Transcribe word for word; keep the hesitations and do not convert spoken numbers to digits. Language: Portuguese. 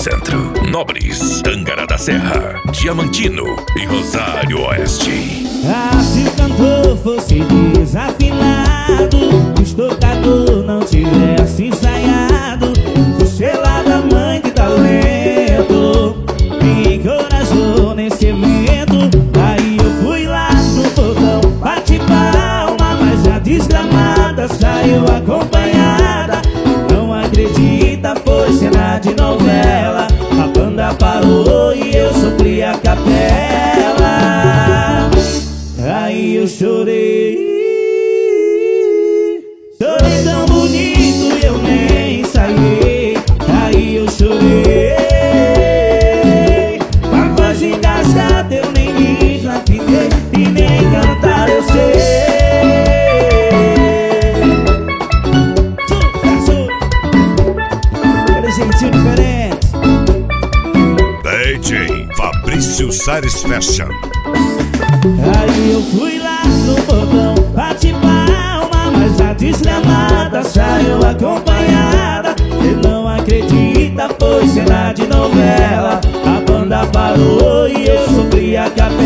Centro, Nobres, Tangará da Serra, Diamantino e Rosário Oeste. Ah, se o cantor fosse desafinado, os tocador não tivesse ensaiado, você lá da mãe de talento me encorajou nesse evento. Aí eu fui lá no portão, bati palma, mas a desgramada saiu acompanhada. Não acredita, foi cena de novela. A banda parou e eu sofri a capela. Aí eu chorei, chorei tão bonito, eu nem ensaiei. Aí eu chorei, a voz engasgada eu nem me desafinei, e nem cantar eu sei. Jeitinho diferente. D J Fabrício Sares Fashion. Aí eu fui lá no portão, bati palma, mas a desgramada saiu acompanhada. Você não acredita, foi cena de novela. A banda parou e eu sofri a capela.